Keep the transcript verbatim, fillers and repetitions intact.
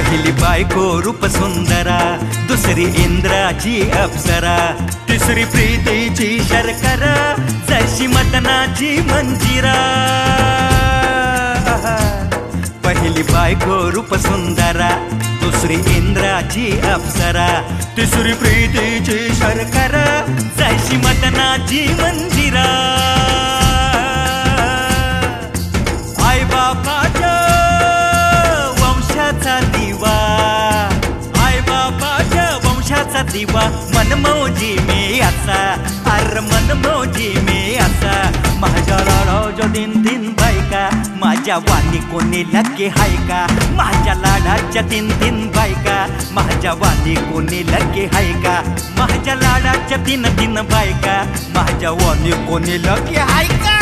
पहिली बायको रूप सुंदरा, दुसरी इंद्राची अप्सरा, तिसरी प्रीतीची शर्करा, जशी मदनाची मंजिरा। पहिली बायको रूप सुंदरा, दुसरी इंद्राची अप्सरा, तिसरी प्रीतीची शर्करा, जशी मदनाची मंजिरा। आई बापाच्या वंशाचा दिवा, आई बापाच्या वंशाचा दिवा, मनमोजी मी असा, अर मनमोजी मी असा। माझ्या लाडाच्या तीन तीन बायका, माझ्या वाणी कोणी लगे हाय का? माझ्या लाडाच्या तीन तीन बायका, माझ्या वाणी कोणी लगे हाय का? माझ्या लाडाच्या तीन तीन बायका, माझ्या वाणी कोणी लगे हाय का?